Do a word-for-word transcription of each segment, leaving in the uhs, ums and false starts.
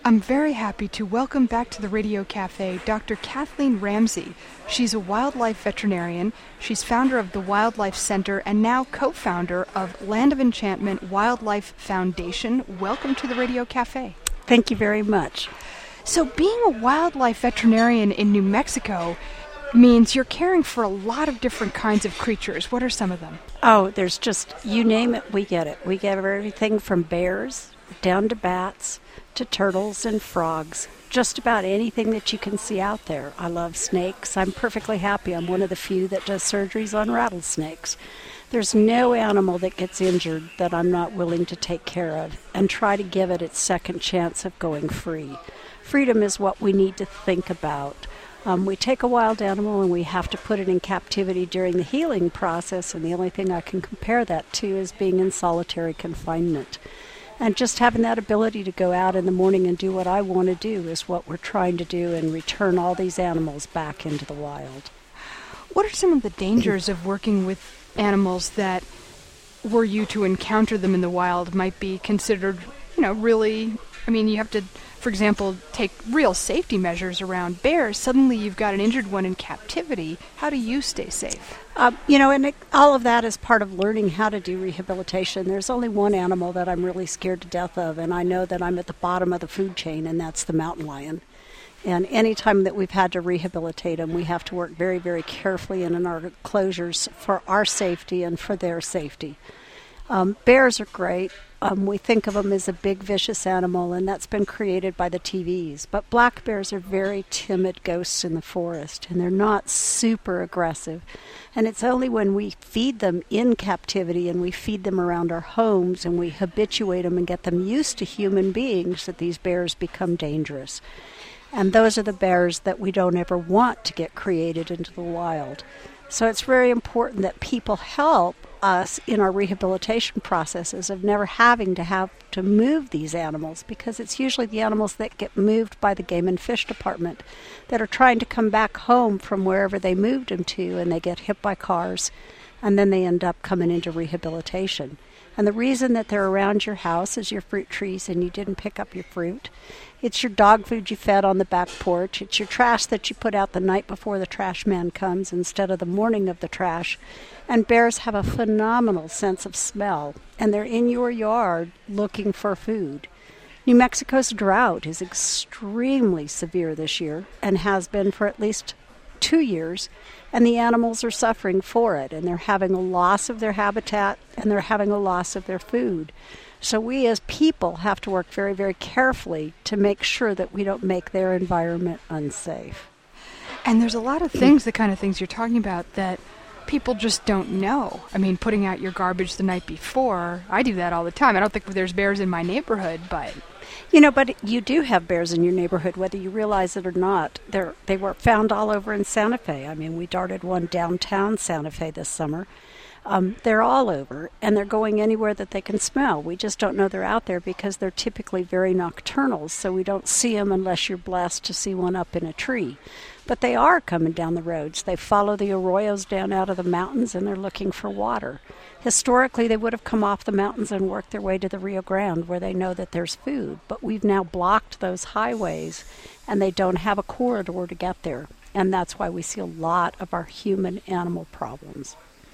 I'm very happy to welcome back to the Radio Cafe Doctor Kathleen Ramsey. She's a wildlife veterinarian. She's founder of the Wildlife Center and now co-founder of Land of Enchantment Wildlife Foundation. Welcome to the Radio Cafe. Thank you very much. So being a wildlife veterinarian in New Mexico means you're caring for a lot of different kinds of creatures. What are some of them? Oh, there's just, you name it, we get it. We get everything from bears down to bats to turtles and frogs. Just about anything that you can see out there. I love snakes. I'm perfectly happy. I'm one of the few that does surgeries on rattlesnakes. There's no animal that gets injured that I'm not willing to take care of and try to give it its second chance of going free. Freedom is what we need to think about. Um, we take a wild animal and we have to put it in captivity during the healing process, and the only thing I can compare that to is being in solitary confinement. And just having that ability to go out in the morning and do what I want to do is what we're trying to do and return all these animals back into the wild. What are some of the dangers of working with animals that, were you to encounter them in the wild, might be considered, you know, really, I mean, you have to, for example, take real safety measures around bears. Suddenly you've got an injured one in captivity. How do you stay safe? Uh, you know, and it, all of that is part of learning how to do rehabilitation. There's only one animal that I'm really scared to death of, and I know that I'm at the bottom of the food chain, and that's the mountain lion. And any time that we've had to rehabilitate them, we have to work very, very carefully and in our enclosures for our safety and for their safety. Um, bears are great. Um, we think of them as a big, vicious animal, and that's been created by the T Vs. But black bears are very timid ghosts in the forest, and they're not super aggressive. And it's only when we feed them in captivity and we feed them around our homes and we habituate them and get them used to human beings that these bears become dangerous. And those are the bears that we don't ever want to get created into the wild. So it's very important that people help us in our rehabilitation processes of never having to have to move these animals, because it's usually the animals that get moved by the Game and Fish Department that are trying to come back home from wherever they moved them to, and they get hit by cars, and then they end up coming into rehabilitation. And the reason that they're around your house is your fruit trees and you didn't pick up your fruit. It's your dog food you fed on the back porch. It's your trash that you put out the night before the trash man comes instead of the morning of the trash. And bears have a phenomenal sense of smell, and they're in your yard looking for food. New Mexico's drought is extremely severe this year and has been for at least two years, and the animals are suffering for it, and they're having a loss of their habitat and they're having a loss of their food. So we as people have to work very, very carefully to make sure that we don't make their environment unsafe. And there's a lot of things, the kind of things you're talking about, that people just don't know. I mean, putting out your garbage the night before, I do that all the time. I don't think there's bears in my neighborhood, but... You know, but you do have bears in your neighborhood, whether you realize it or not. They're, they were found all over in Santa Fe. I mean, we darted one downtown Santa Fe this summer. Um, they're all over, and they're going anywhere that they can smell. We just don't know they're out there because they're typically very nocturnal, so we don't see them unless you're blessed to see one up in a tree. But they are coming down the roads. They follow the arroyos down out of the mountains, and they're looking for water. Historically, they would have come off the mountains and worked their way to the Rio Grande where they know that there's food. But we've now blocked those highways, and they don't have a corridor to get there. And that's why we see a lot of our human-animal problems.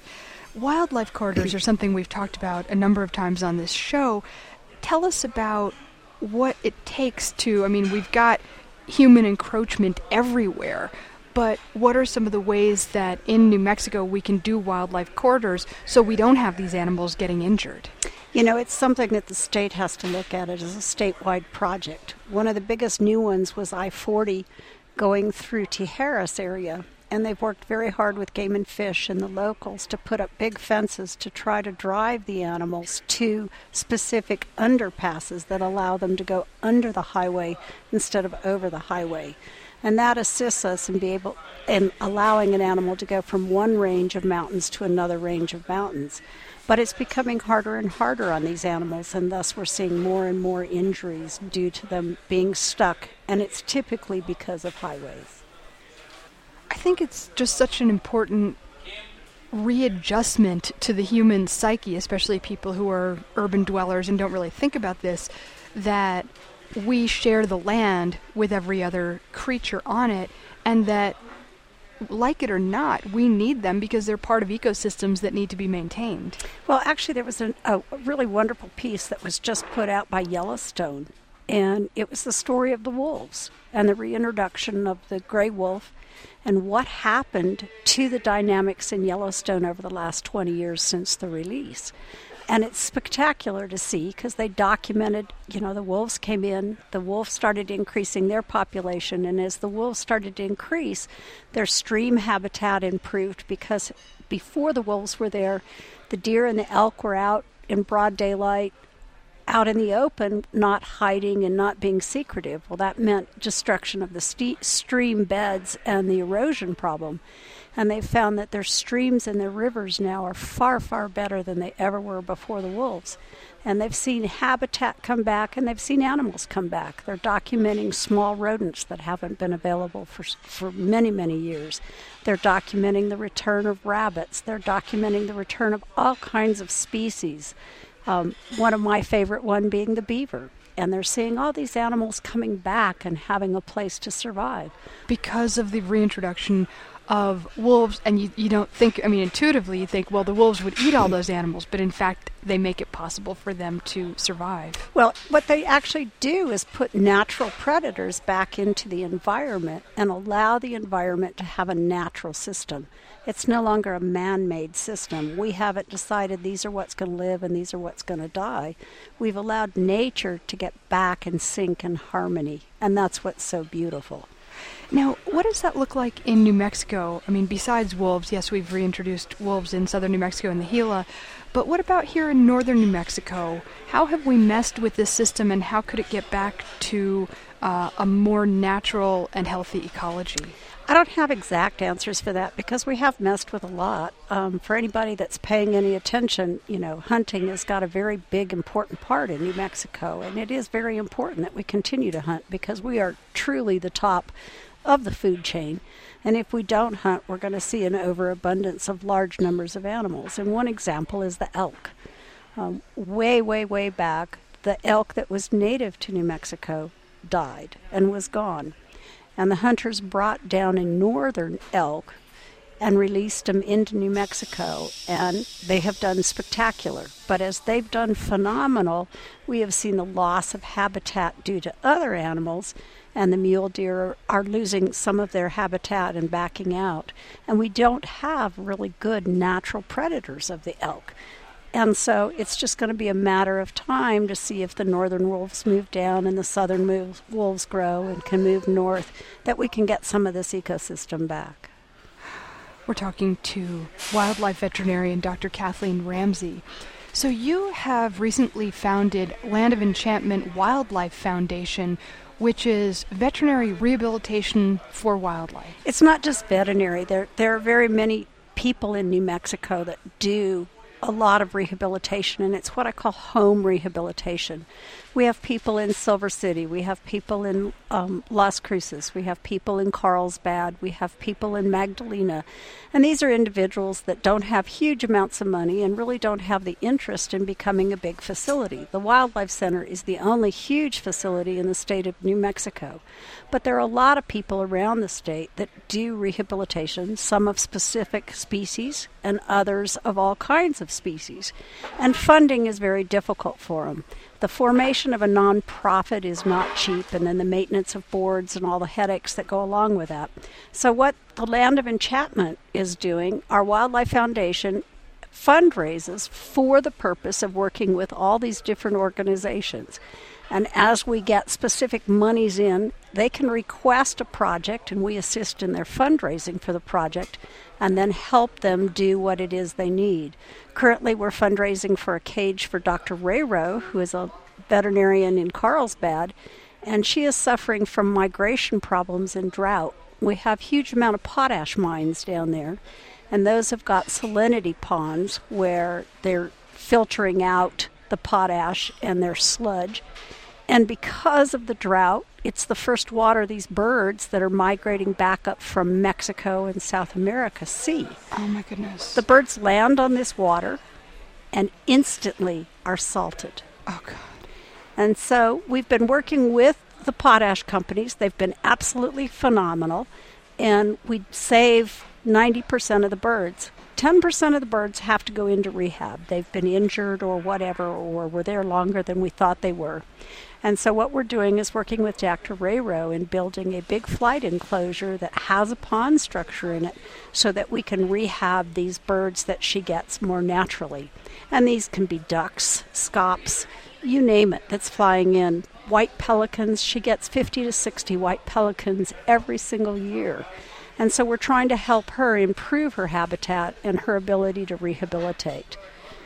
Wildlife corridors are something we've talked about a number of times on this show. Tell us about what it takes to, I mean, we've got human encroachment everywhere, but what are some of the ways that in New Mexico we can do wildlife corridors so we don't have these animals getting injured? You know, it's something that the state has to look at. It as a statewide project. One of the biggest new ones was I forty going through Tijeras area. And they've worked very hard with Game and Fish and the locals to put up big fences to try to drive the animals to specific underpasses that allow them to go under the highway instead of over the highway. And that assists us in be able in allowing an animal to go from one range of mountains to another range of mountains. But it's becoming harder and harder on these animals, and thus we're seeing more and more injuries due to them being stuck, and it's typically because of highways. I think it's just such an important readjustment to the human psyche, especially people who are urban dwellers and don't really think about this, that we share the land with every other creature on it, and that, like it or not, we need them because they're part of ecosystems that need to be maintained. Well, actually, there was an, a really wonderful piece that was just put out by Yellowstone, and it was the story of the wolves and the reintroduction of the gray wolf and what happened to the dynamics in Yellowstone over the last twenty years since the release. And it's spectacular to see because they documented, you know, the wolves came in, the wolves started increasing their population, and as the wolves started to increase, their stream habitat improved because before the wolves were there, the deer and the elk were out in broad daylight, out in the open, not hiding and not being secretive. Well, that meant destruction of the st- stream beds and the erosion problem. And they've found that their streams and their rivers now are far, far better than they ever were before the wolves. And they've seen habitat come back, and they've seen animals come back. They're documenting small rodents that haven't been available for for many, many years. They're documenting the return of rabbits. They're documenting the return of all kinds of species. Um, one of my favorite one being the beaver. And they're seeing all these animals coming back and having a place to survive. Because of the reintroduction of wolves, and you, you don't think, I mean, intuitively you think, well, the wolves would eat all those animals, but in fact, they make it possible for them to survive. Well, what they actually do is put natural predators back into the environment and allow the environment to have a natural system. It's no longer a man-made system. We haven't decided these are what's going to live and these are what's going to die. We've allowed nature to get back in sync and harmony, and that's what's so beautiful. Now, what does that look like in New Mexico? I mean, besides wolves, yes, we've reintroduced wolves in southern New Mexico and the Gila, but what about here in northern New Mexico? How have we messed with this system, and how could it get back to uh, a more natural and healthy ecology? I don't have exact answers for that because we have messed with a lot. Um, for anybody that's paying any attention, you know, hunting has got a very big, important part in New Mexico, and it is very important that we continue to hunt because we are truly the top of the food chain. And if we don't hunt, we're going to see an overabundance of large numbers of animals. And one example is the elk. Um, way, way, way back, the elk that was native to New Mexico died and was gone. And the hunters brought down a northern elk and released them into New Mexico, and they have done spectacular. But as they've done phenomenal, we have seen the loss of habitat due to other animals, and the mule deer are, are losing some of their habitat and backing out. And we don't have really good natural predators of the elk. And so it's just going to be a matter of time to see if the northern wolves move down and the southern move, wolves grow and can move north, that we can get some of this ecosystem back. We're talking to wildlife veterinarian Doctor Kathleen Ramsey. So you have recently founded Land of Enchantment Wildlife Foundation, which is veterinary rehabilitation for wildlife. It's not just veterinary. There, there are very many people in New Mexico that do a lot of rehabilitation, and it's what I call home rehabilitation. We have people in Silver City, we have people in um, Las Cruces, we have people in Carlsbad, we have people in Magdalena, and these are individuals that don't have huge amounts of money and really don't have the interest in becoming a big facility. The Wildlife Center is the only huge facility in the state of New Mexico, but there are a lot of people around the state that do rehabilitation, some of specific species and others of all kinds of species, and funding is very difficult for them. The formation of a nonprofit is not cheap, and then the maintenance of boards and all the headaches that go along with that. So what the Land of Enchantment is doing, our Wildlife Foundation fundraises for the purpose of working with all these different organizations. And as we get specific monies in, they can request a project, and we assist in their fundraising for the project, and then help them do what it is they need. Currently, we're fundraising for a cage for Doctor Ray Rowe, who is a veterinarian in Carlsbad, and she is suffering from migration problems and drought. We have huge amount of potash mines down there, and those have got salinity ponds where they're filtering out the potash and their sludge. And because of the drought, it's the first water these birds that are migrating back up from Mexico and South America see. Oh my goodness. The birds land on this water and instantly are salted. Oh God. And so we've been working with the potash companies. They've been absolutely phenomenal. And we save ninety percent of the birds. ten percent of the birds have to go into rehab. They've been injured or whatever, or were there longer than we thought they were. And so what we're doing is working with Doctor Rayro in building a big flight enclosure that has a pond structure in it so that we can rehab these birds that she gets more naturally. And these can be ducks, scops, you name it, that's flying in. White pelicans, she gets fifty to sixty white pelicans every single year. And so we're trying to help her improve her habitat and her ability to rehabilitate.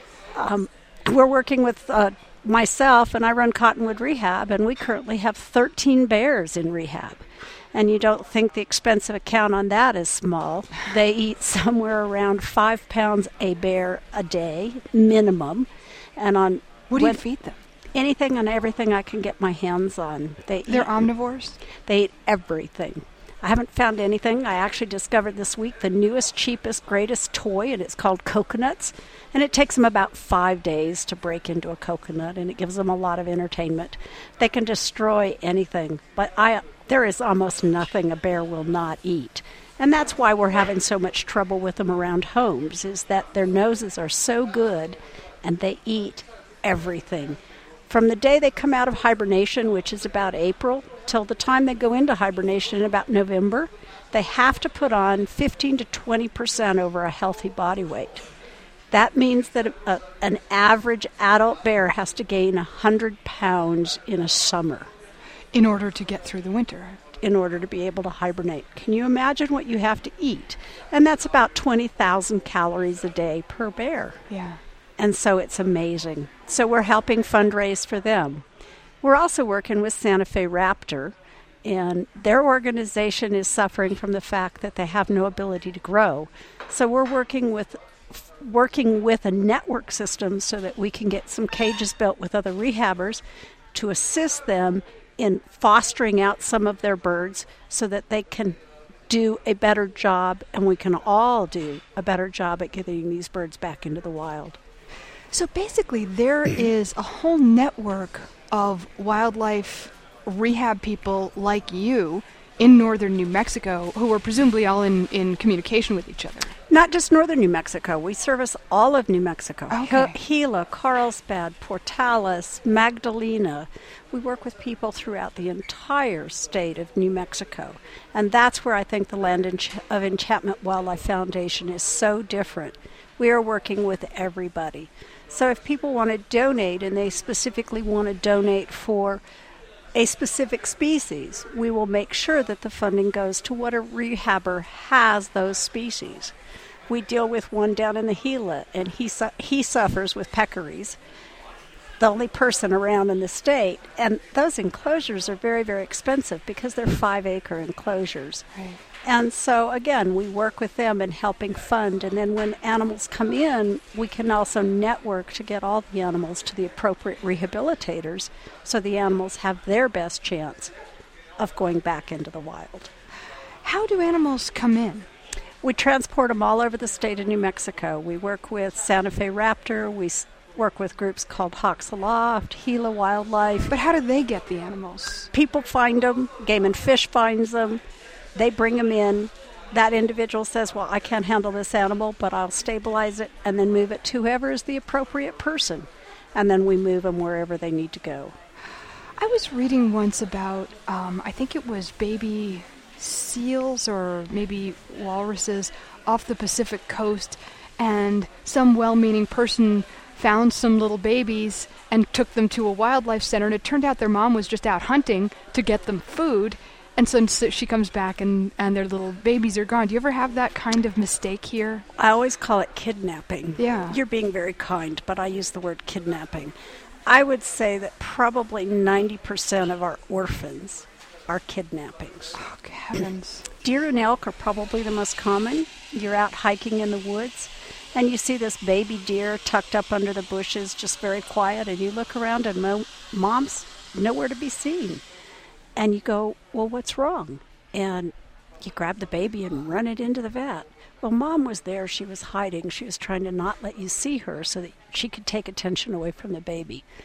Um, we're working with uh, myself, and I run Cottonwood Rehab, and we currently have thirteen bears in rehab. And you don't think the expensive account on that is small. They eat somewhere around five pounds a bear a day, minimum. And on what do you feed them? Anything and everything I can get my hands on. They They're eat, omnivores? They eat everything. I haven't found anything. I actually discovered this week the newest, cheapest, greatest toy, and it's called coconuts. And it takes them about five days to break into a coconut, and it gives them a lot of entertainment. They can destroy anything, but I there is almost nothing a bear will not eat. And that's why we're having so much trouble with them around homes, is that their noses are so good, and they eat everything. From the day they come out of hibernation, which is about April, till the time they go into hibernation in about November, they have to put on fifteen to twenty percent over a healthy body weight. That means that a, an average adult bear has to gain one hundred pounds in a summer. In order to get through the winter. In order to be able to hibernate. Can you imagine what you have to eat? And that's about twenty thousand calories a day per bear. Yeah. And so it's amazing. So we're helping fundraise for them. We're also working with Santa Fe Raptor, and their organization is suffering from the fact that they have no ability to grow. So we're working with working with a network system so that we can get some cages built with other rehabbers to assist them in fostering out some of their birds so that they can do a better job, and we can all do a better job at getting these birds back into the wild. So basically, there is a whole network of wildlife rehab people like you in northern New Mexico who are presumably all in, in communication with each other. Not just northern New Mexico. We service all of New Mexico. Okay. Gila, Carlsbad, Portales, Magdalena. We work with people throughout the entire state of New Mexico. And that's where I think the Land Ench- of Enchantment Wildlife Foundation is so different. We are working with everybody. So if people want to donate, and they specifically want to donate for a specific species, we will make sure that the funding goes to what a rehabber has those species. We deal with one down in the Gila, and he su- he suffers with peccaries, the only person around in the state. And those enclosures are very, very expensive because they're five-acre enclosures. Right. And so, again, we work with them in helping fund. And then when animals come in, we can also network to get all the animals to the appropriate rehabilitators so the animals have their best chance of going back into the wild. How do animals come in? We transport them all over the state of New Mexico. We work with Santa Fe Raptor. We work with groups called Hawks Aloft, Gila Wildlife. But how do they get the animals? People find them. Game and Fish finds them. They bring them in. That individual says, well, I can't handle this animal, but I'll stabilize it and then move it to whoever is the appropriate person. And then we move them wherever they need to go. I was reading once about, um, I think it was baby seals or maybe walruses off the Pacific coast, and some well-meaning person found some little babies and took them to a wildlife center, and it turned out their mom was just out hunting to get them food. And so she comes back and, and their little babies are gone. Do you ever have that kind of mistake here? I always call it kidnapping. Yeah. You're being very kind, but I use the word kidnapping. I would say that probably ninety percent of our orphans are kidnappings. Oh, heavens. Deer and elk are probably the most common. You're out hiking in the woods, and you see this baby deer tucked up under the bushes, just very quiet, and you look around and mo- mom's nowhere to be seen. And you go, well, what's wrong? And you grab the baby and run it into the vet. Well, mom was there. She was hiding. She was trying to not let you see her so that she could take attention away from the baby.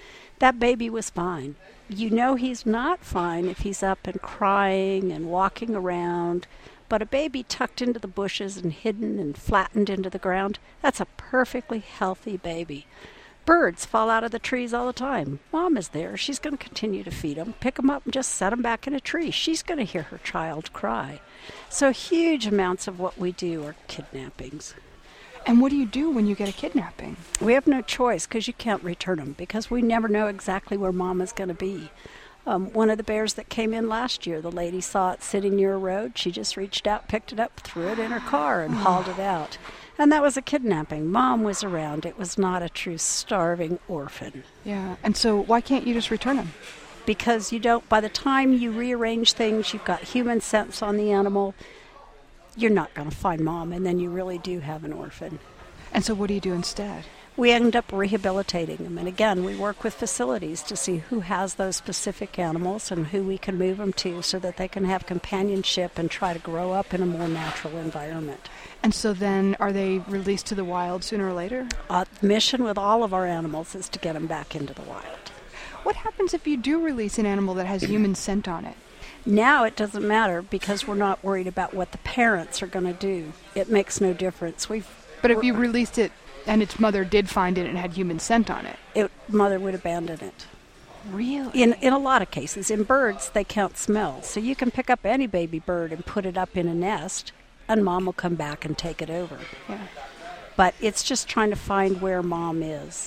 that baby was fine. You know he's not fine if he's up and crying and walking around. But a baby tucked into the bushes and hidden and flattened into the ground, that's a perfectly healthy baby. Birds fall out of the trees all the time. Mom is there. She's going to continue to feed them, pick them up, and just set them back in a tree. She's going to hear her child cry. So huge amounts of what we do are kidnappings. And what do you do when you get a kidnapping? We have no choice because you can't return them because we never know exactly where Mom is going to be. Um, one of the bears that came in last year, the lady saw it sitting near a road. She just reached out, picked it up, threw it in her car, and hauled it out. And that was a kidnapping. Mom was around. It was not a true starving orphan. Yeah, and so why can't you just return them? Because you don't, by the time you rearrange things, you've got human sense on the animal, you're not going to find Mom, and then you really do have an orphan. And so what do you do instead? We end up rehabilitating them. And again, we work with facilities to see who has those specific animals and who we can move them to so that they can have companionship and try to grow up in a more natural environment. And so then are they released to the wild sooner or later? Uh, the mission with all of our animals is to get them back into the wild. What happens if you do release an animal that has human scent on it? Now it doesn't matter because we're not worried about what the parents are going to do. It makes no difference. We've But if you released it and its mother did find it and had human scent on it? It, mother would abandon it. Really? In in a lot of cases. In birds, they count smells. So you can pick up any baby bird and put it up in a nest, and Mom will come back and take it over. Yeah. But it's just trying to find where Mom is.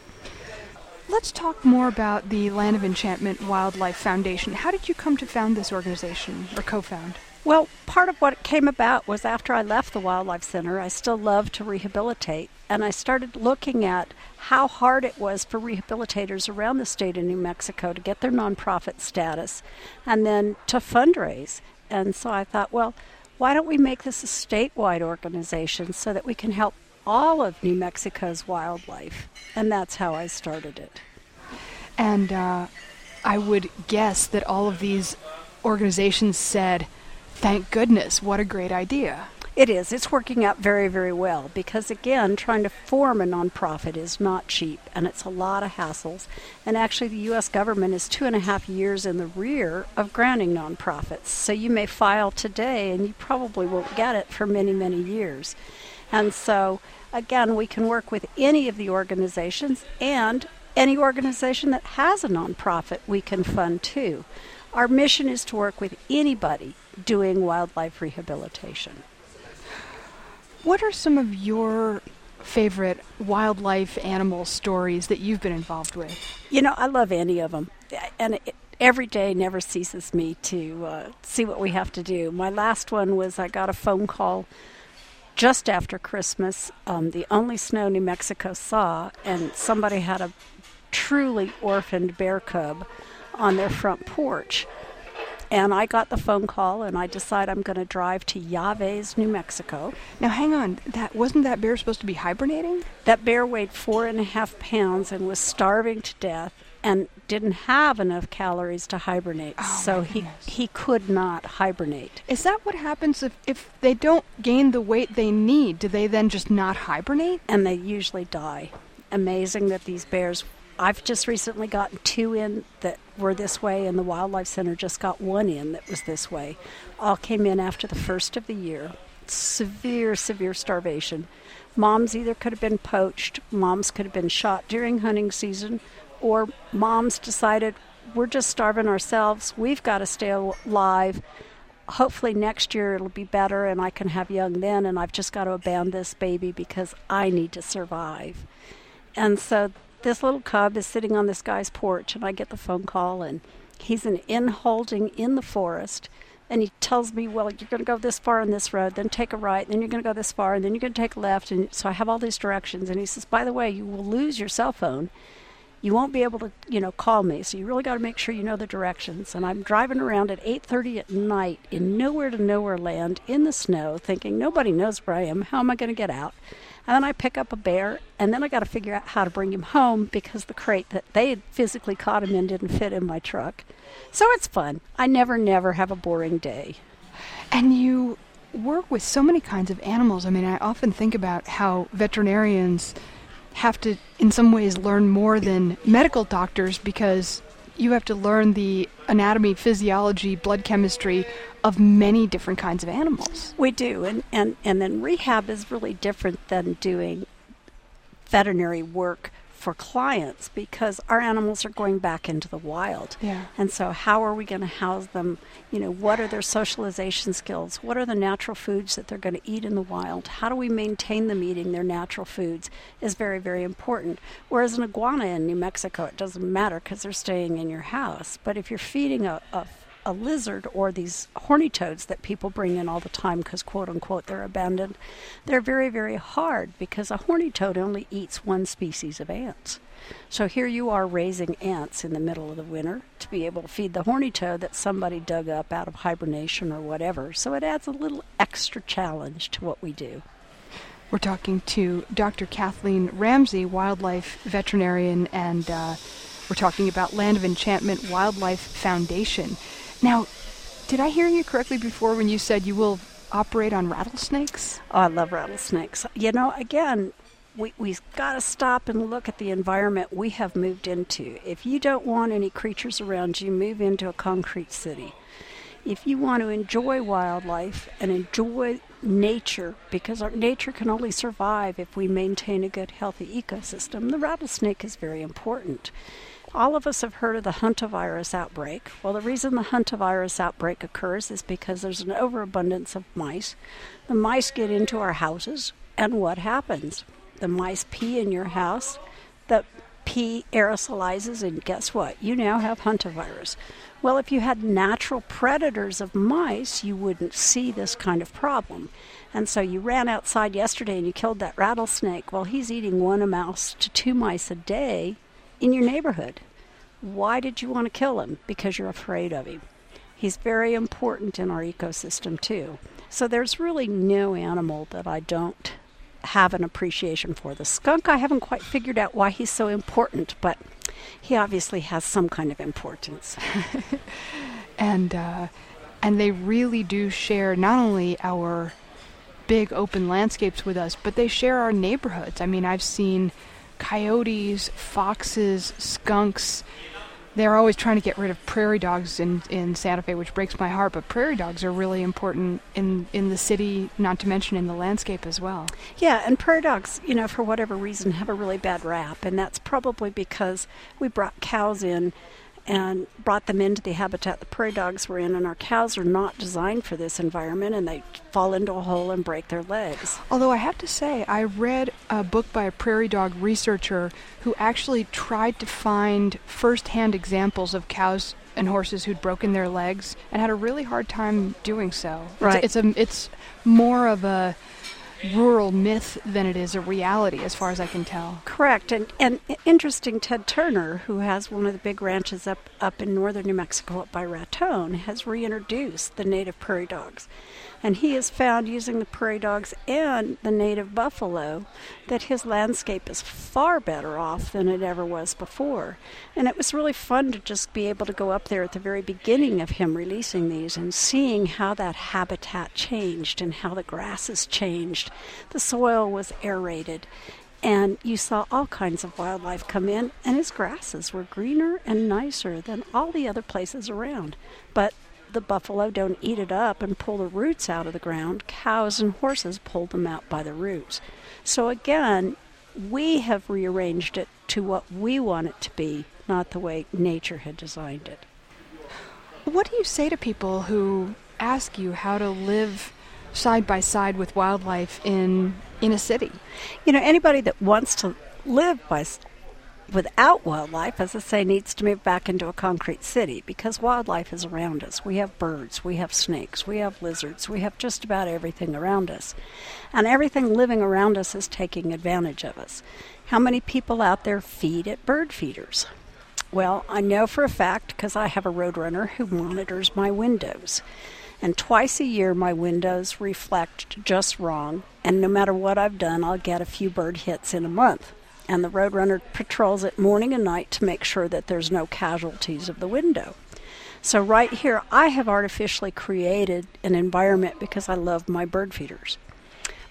Let's talk more about the Land of Enchantment Wildlife Foundation. How did you come to found this organization, or co-found? Well, part of what came about was after I left the Wildlife Center, I still loved to rehabilitate, and I started looking at how hard it was for rehabilitators around the state of New Mexico to get their nonprofit status and then to fundraise. And so I thought, well, why don't we make this a statewide organization so that we can help all of New Mexico's wildlife? And that's how I started it. And uh, I would guess that all of these organizations said, thank goodness, what a great idea. It is. It's working out very, very well because, again, trying to form a nonprofit is not cheap, and it's a lot of hassles. And actually, the U S government is two and a half years in the rear of granting nonprofits. So you may file today, and you probably won't get it for many, many years. And so, again, we can work with any of the organizations, and any organization that has a nonprofit we can fund too. Our mission is to work with anybody doing wildlife rehabilitation. What are some of your favorite wildlife animal stories that you've been involved with? You know, I love any of them. And it, every day never ceases me to uh, see what we have to do. My last one was I got a phone call just after Christmas, um, the only snow New Mexico saw, and somebody had a truly orphaned bear cub on their front porch. And I got the phone call, and I decided I'm going to drive to Yaves, New Mexico. Now, hang on. That wasn't that bear supposed to be hibernating? That bear weighed four and a half pounds and was starving to death and didn't have enough calories to hibernate. Oh, so he, he could not hibernate. Is that what happens if, if they don't gain the weight they need? Do they then just not hibernate? And they usually die. Amazing that these bears... I've just recently gotten two in that were this way, and the Wildlife Center just got one in that was this way. All came in after the first of the year. Severe, severe starvation. Moms either could have been poached, moms could have been shot during hunting season, or moms decided, we're just starving ourselves, we've got to stay alive. Hopefully next year it'll be better and I can have young then, and I've just got to abandon this baby because I need to survive. And so this little cub is sitting on this guy's porch, and I get the phone call, and he's an in-holding in the forest, and he tells me, well, you're going to go this far on this road, then take a right, then you're going to go this far, and then you're going to take a left. And so I have all these directions, and he says, by the way, you will lose your cell phone. You won't be able to, you know, call me, so you really got to make sure you know the directions. And I'm driving around at eight thirty at night in nowhere to nowhere land in the snow, thinking, nobody knows where I am. How am I going to get out? And then I pick up a bear, and then I got to figure out how to bring him home because the crate that they had physically caught him in didn't fit in my truck. So it's fun. I never, never have a boring day. And you work with so many kinds of animals. I mean, I often think about how veterinarians have to, in some ways, learn more than medical doctors because you have to learn the anatomy, physiology, blood chemistry of many different kinds of animals. We do, and, and, and then rehab is really different than doing veterinary work for clients because our animals are going back into the wild. Yeah. And so how are we going to house them? You know, what are their socialization skills? What are the natural foods that they're going to eat in the wild? How do we maintain them eating their natural foods is very, very important. Whereas an iguana in New Mexico, it doesn't matter because they're staying in your house. But if you're feeding a, a a lizard or these horny toads that people bring in all the time because quote unquote they're abandoned, they're very, very hard because a horny toad only eats one species of ants. So here you are raising ants in the middle of the winter to be able to feed the horny toad that somebody dug up out of hibernation or whatever. So it adds a little extra challenge to what we do. We're talking to Doctor Kathleen Ramsey, wildlife veterinarian, and uh, we're talking about Land of Enchantment Wildlife Foundation. Now, did I hear you correctly before when you said you will operate on rattlesnakes? Oh, I love rattlesnakes. You know, again, we, we've got to stop and look at the environment we have moved into. If you don't want any creatures around you, move into a concrete city. If you want to enjoy wildlife and enjoy nature, because our nature can only survive if we maintain a good, healthy ecosystem, the rattlesnake is very important. All of us have heard of the hantavirus outbreak. Well, the reason the hantavirus outbreak occurs is because there's an overabundance of mice. The mice get into our houses, and what happens? The mice pee in your house, the pee aerosolizes, and guess what? You now have hantavirus. Well, if you had natural predators of mice, you wouldn't see this kind of problem. And so you ran outside yesterday and you killed that rattlesnake. Well, he's eating one mouse to two mice a day in your neighborhood. Why did you want to kill him? Because you're afraid of him. He's very important in our ecosystem too. So there's really no animal that I don't have an appreciation for. The skunk, I haven't quite figured out why he's so important, but he obviously has some kind of importance. and uh, and they really do share not only our big open landscapes with us, but they share our neighborhoods. I mean, I've seen coyotes, foxes, skunks. They're always trying to get rid of prairie dogs in, in Santa Fe, which breaks my heart, but prairie dogs are really important in, in the city, not to mention in the landscape as well. Yeah, and prairie dogs, you know, for whatever reason, have a really bad rap, and that's probably because we brought cows in and brought them into the habitat the prairie dogs were in, and our cows are not designed for this environment, and they fall into a hole and break their legs. Although I have to say, I read a book by a prairie dog researcher who actually tried to find first-hand examples of cows and horses who'd broken their legs and had a really hard time doing so. Right. It's, it's, a, it's more of a rural myth than it is a reality, as far as I can tell. Correct. And and interesting, Ted Turner, who has one of the big ranches up, up in northern New Mexico up by Raton, has reintroduced the native prairie dogs. And he has found, using the prairie dogs and the native buffalo, that his landscape is far better off than it ever was before. And it was really fun to just be able to go up there at the very beginning of him releasing these and seeing how that habitat changed and how the grasses changed. The soil was aerated, and you saw all kinds of wildlife come in, and his grasses were greener and nicer than all the other places around. But the buffalo don't eat it up and pull the roots out of the ground. Cows and horses pull them out by the roots. So again, we have rearranged it to what we want it to be, not the way nature had designed it. What do you say to people who ask you how to live side by side with wildlife in in a city? You know, anybody that wants to live by without wildlife, as I say, needs to move back into a concrete city, because wildlife is around us. We have birds, we have snakes, we have lizards, we have just about everything around us. And everything living around us is taking advantage of us. How many people out there feed at bird feeders? Well, I know for a fact because I have a roadrunner who monitors my windows. And twice a year my windows reflect just wrong, and no matter what I've done, I'll get a few bird hits in a month. And the roadrunner patrols it morning and night to make sure that there's no casualties of the window. So right here, I have artificially created an environment because I love my bird feeders.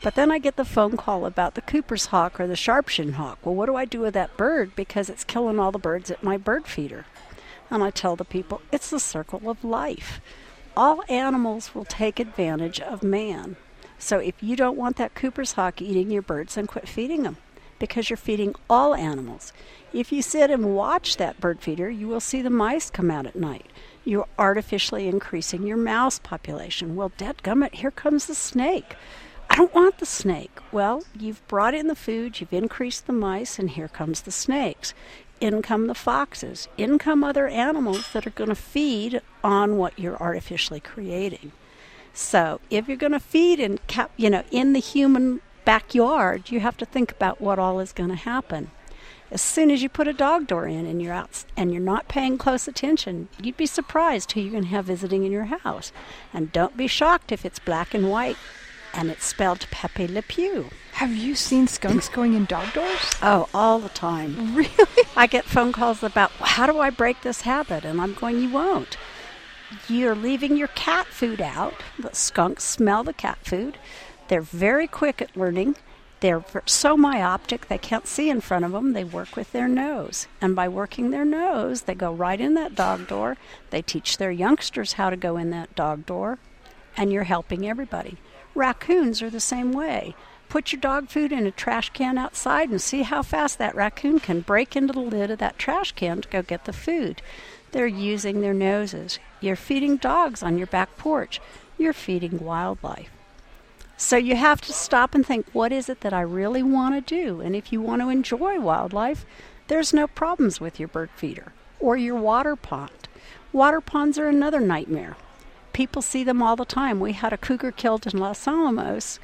But then I get the phone call about the Cooper's hawk or the sharp-shinned hawk. Well, what do I do with that bird? Because it's killing all the birds at my bird feeder. And I tell the people, it's the circle of life. All animals will take advantage of man. So if you don't want that Cooper's hawk eating your birds, then quit feeding them, because you're feeding all animals. If you sit and watch that bird feeder, you will see the mice come out at night. You're artificially increasing your mouse population. Well, dadgummit, here comes the snake. I don't want the snake. Well, you've brought in the food, you've increased the mice, and here comes the snakes. In come the foxes. In come other animals that are going to feed on what you're artificially creating. So if you're going to feed in, cap, you know, in the human backyard, you have to think about what all is going to happen. As soon as you put a dog door in and you're out and you're not paying close attention, you'd be surprised who you're going to have visiting in your house. And don't be shocked if it's black and white and it's spelled Pepe Le Pew. Have you seen skunks going in dog doors? Oh, all the time. Really? I get phone calls about, well, how do I break this habit? And I'm going, you won't. You're leaving your cat food out. The skunks smell the cat food. They're very quick at learning. They're so myopic they can't see in front of them. They work with their nose. And by working their nose, they go right in that dog door. They teach their youngsters how to go in that dog door. And you're helping everybody. Raccoons are the same way. Put your dog food in a trash can outside and see how fast that raccoon can break into the lid of that trash can to go get the food. They're using their noses. You're feeding dogs on your back porch. You're feeding wildlife. So you have to stop and think, what is it that I really want to do? And if you want to enjoy wildlife, there's no problems with your bird feeder or your water pond. Water ponds are another nightmare. People see them all the time. We had a cougar killed in Los Alamos,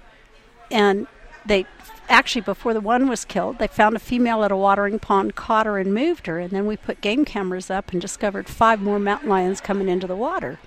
and they actually, before the one was killed, they found a female at a watering pond, caught her and moved her, and then we put game cameras up and discovered five more mountain lions coming into the water.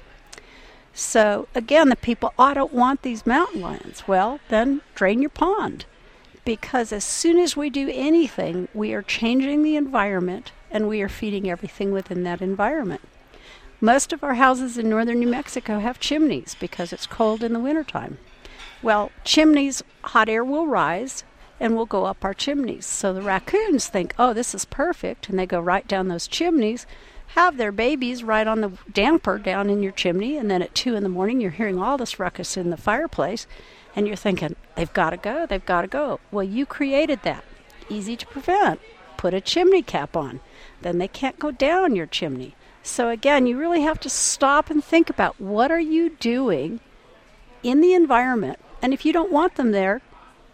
So, again, the people, oh, I don't want these mountain lions. Well, then drain your pond. Because as soon as we do anything, we are changing the environment and we are feeding everything within that environment. Most of our houses in northern New Mexico have chimneys because it's cold in the wintertime. Well, chimneys, hot air will rise and will go up our chimneys. So the raccoons think, oh, this is perfect, and they go right down those chimneys, have their babies right on the damper down in your chimney, and then at two in the morning you're hearing all this ruckus in the fireplace, and you're thinking, they've got to go, they've got to go. Well, you created that. Easy to prevent. Put a chimney cap on. Then they can't go down your chimney. So again, you really have to stop and think about what are you doing in the environment. And if you don't want them there,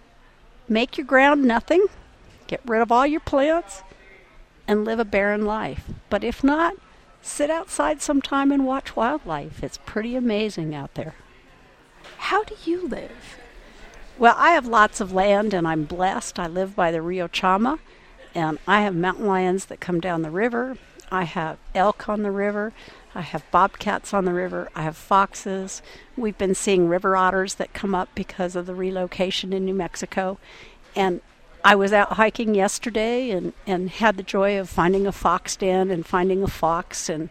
make your ground nothing, get rid of all your plants, and live a barren life. But if not, sit outside sometime and watch wildlife. It's pretty amazing out there. How do you live? Well, I have lots of land, and I'm blessed. I live by the Rio Chama, and I have mountain lions that come down the river. I have elk on the river. I have bobcats on the river. I have foxes. We've been seeing river otters that come up because of the relocation in New Mexico. And I was out hiking yesterday and, and had the joy of finding a fox den and finding a fox. And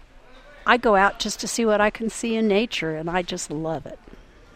I go out just to see what I can see in nature, and I just love it.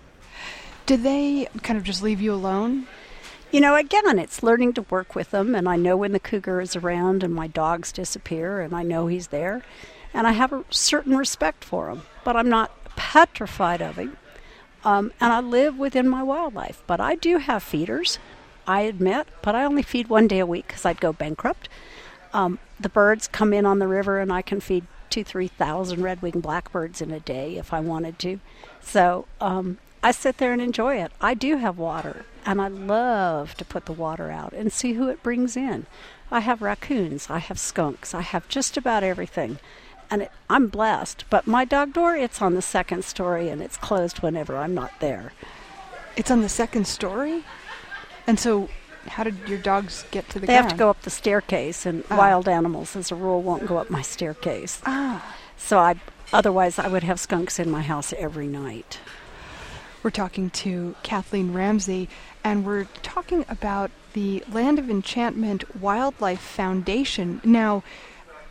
Do they kind of just leave you alone? You know, again, it's learning to work with them, and I know when the cougar is around and my dogs disappear, and I know he's there, and I have a certain respect for him, but I'm not petrified of him, um, and I live within my wildlife. But I do have feeders, I admit, but I only feed one day a week because I'd go bankrupt. Um, the birds come in on the river, and I can feed two, three thousand red-winged blackbirds in a day if I wanted to. So um, I sit there and enjoy it. I do have water, and I love to put the water out and see who it brings in. I have raccoons, I have skunks, I have just about everything. And it, I'm blessed, but my dog door, it's on the second story, and it's closed whenever I'm not there. It's on the second story? And so how did your dogs get to the They ground? have to go up the staircase, and Ah. wild animals, as a rule, won't go up my staircase. Ah. So I, otherwise, I would have skunks in my house every night. We're talking to Kathleen Ramsey, and we're talking about the Land of Enchantment Wildlife Foundation. Now,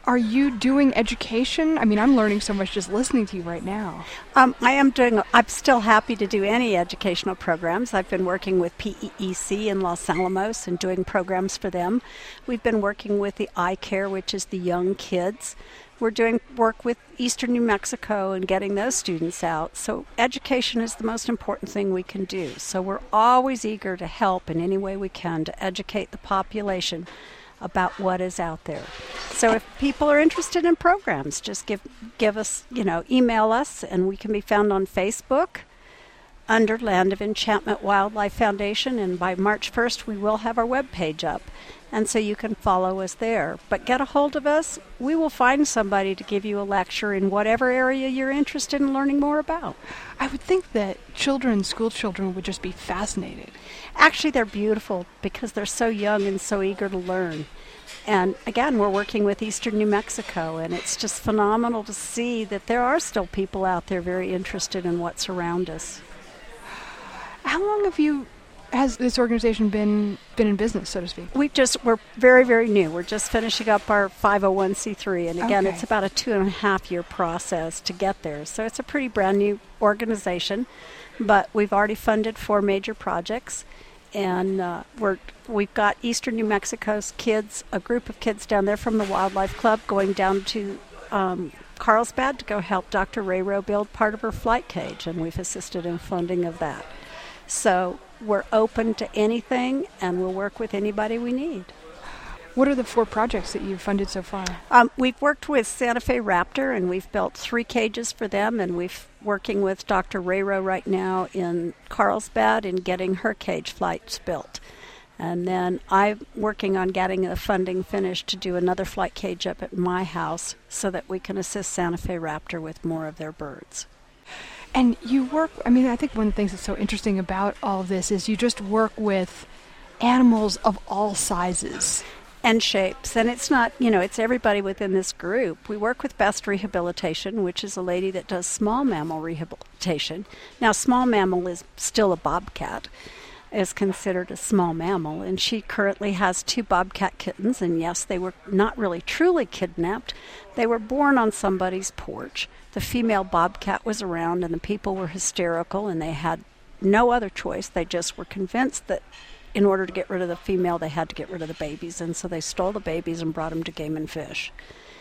Are you doing education? I mean, I'm learning so much just listening to you right now. Um, I am doing, I'm still happy to do any educational programs. I've been working with P E E C in Los Alamos and doing programs for them. We've been working with the iCare, which is the young kids. We're doing work with Eastern New Mexico and getting those students out. So education is the most important thing we can do. So we're always eager to help in any way we can to educate the population about what is out there. So if people are interested in programs, just give give us, you know, email us, and we can be found on Facebook under Land of Enchantment Wildlife Foundation, and by March first we will have our webpage up, and so you can follow us there. But get a hold of us. We will find somebody to give you a lecture in whatever area you're interested in learning more about. I would think that children, school children, would just be fascinated. Actually, they're beautiful because they're so young and so eager to learn. And again, we're working with Eastern New Mexico, and it's just phenomenal to see that there are still people out there very interested in what's around us. How long have you, has this organization been been in business, so to speak? We just, we're very, very new. We're just finishing up our five oh one c three, and again, Okay. it's about a two and a half year process to get there. So it's a pretty brand new organization, but we've already funded four major projects. And uh, we're, we've got Eastern New Mexico's kids, a group of kids down there from the Wildlife Club, going down to um, Carlsbad to go help Doctor Rayro build part of her flight cage, and we've assisted in funding of that. So we're open to anything, and we'll work with anybody we need. What are the four projects that you've funded so far? Um, we've worked with Santa Fe Raptor, and we've built three cages for them, and we're working with Doctor Rayro right now in Carlsbad in getting her cage flights built. And then I'm working on getting the funding finished to do another flight cage up at my house so that we can assist Santa Fe Raptor with more of their birds. And you work, I mean, I think one of the things that's so interesting about all of this is you just work with animals of all sizes. And shapes. And it's not, you know, it's everybody within this group. We work with Best Rehabilitation, which is a lady that does small mammal rehabilitation. Now, small mammal is still a bobcat, is considered a small mammal, and she currently has two bobcat kittens, and yes, they were not really truly kidnapped. They were born on somebody's porch. The female bobcat was around, and the people were hysterical, and they had no other choice. They just were convinced that in order to get rid of the female, they had to get rid of the babies, and so they stole the babies and brought them to Game and Fish.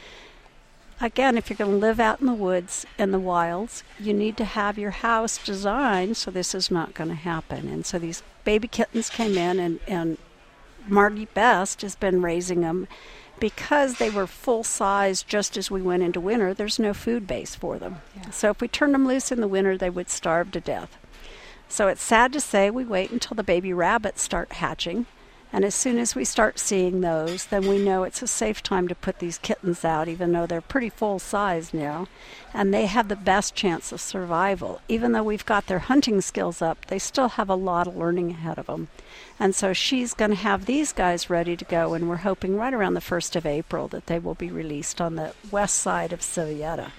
Again, if you're going to live out in the woods and the wilds, you need to have your house designed so this is not going to happen. And so these baby kittens came in, and, and Margie Best has been raising them because they were full size just as we went into winter. There's no food base for them. Yeah. So if we turned them loose in the winter, they would starve to death. So it's sad to say we wait until the baby rabbits start hatching, and as soon as we start seeing those, then we know it's a safe time to put these kittens out, even though they're pretty full size now, and they have the best chance of survival. Even though we've got their hunting skills up, they still have a lot of learning ahead of them. And so she's going to have these guys ready to go, and we're hoping right around the first of April that they will be released on the west side of Silleta.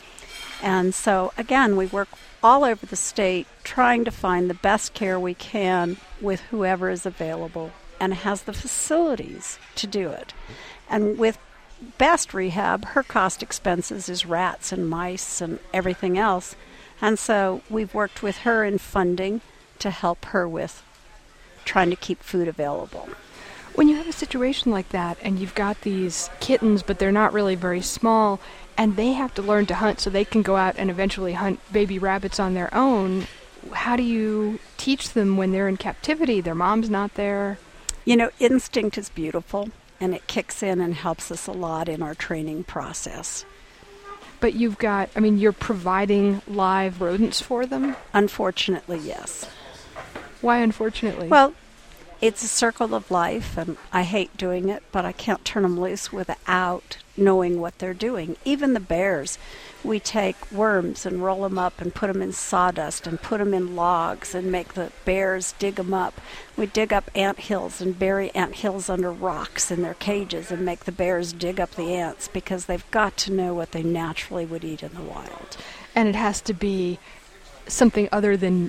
And so, again, we work all over the state trying to find the best care we can with whoever is available and has the facilities to do it. And with Best Rehab, her cost expenses is rats and mice and everything else. And so we've worked with her in funding to help her with trying to keep food available. When you have a situation like that and you've got these kittens, but they're not really very small, and they have to learn to hunt so they can go out and eventually hunt baby rabbits on their own, how do you teach them when they're in captivity? Their mom's not there. You know, instinct is beautiful, and it kicks in and helps us a lot in our training process. But you've got, I mean, you're providing live rodents for them? Unfortunately, yes. Why unfortunately? Well, it's a circle of life, and I hate doing it, but I can't turn them loose without knowing what they're doing. Even the bears, we take worms and roll them up and put them in sawdust and put them in logs and make the bears dig them up. We dig up ant hills and bury ant hills under rocks in their cages and make the bears dig up the ants because they've got to know what they naturally would eat in the wild. And it has to be something other than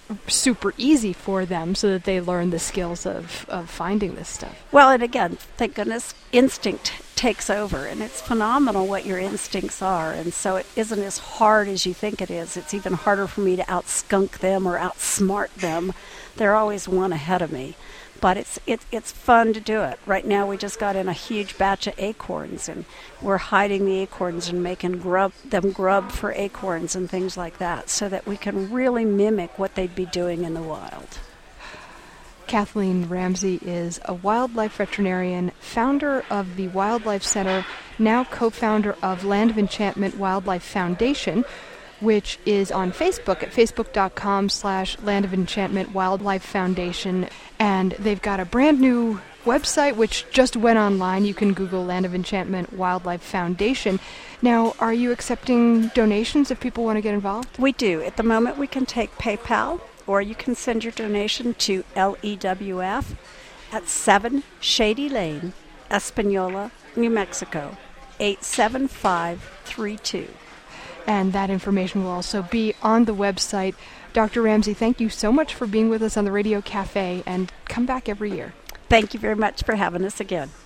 super easy for them so that they learn the skills of, of finding this stuff. Well, and again, thank goodness, instinct takes over, and it's phenomenal what your instincts are, and so it isn't as hard as you think it is. It's even harder for me to outskunk them or outsmart them. They're always one ahead of me. But it's it, it's fun to do it. Right now we just got in a huge batch of acorns, and we're hiding the acorns and making grub them grub for acorns and things like that so that we can really mimic what they'd be doing in the wild. Kathleen Ramsey is a wildlife veterinarian, founder of the Wildlife Center, now co-founder of Land of Enchantment Wildlife Foundation, which is on Facebook at facebook.com slash Land of Enchantment Wildlife Foundation. And they've got a brand new website which just went online. You can Google Land of Enchantment Wildlife Foundation. Now, are you accepting donations if people want to get involved? We do. At the moment, we can take PayPal, or you can send your donation to L E W F at seven Shady Lane, Espanola, New Mexico, eight seven five three two. And that information will also be on the website. Doctor Ramsey, thank you so much for being with us on the Radio Cafe, and come back every year. Thank you very much for having us again.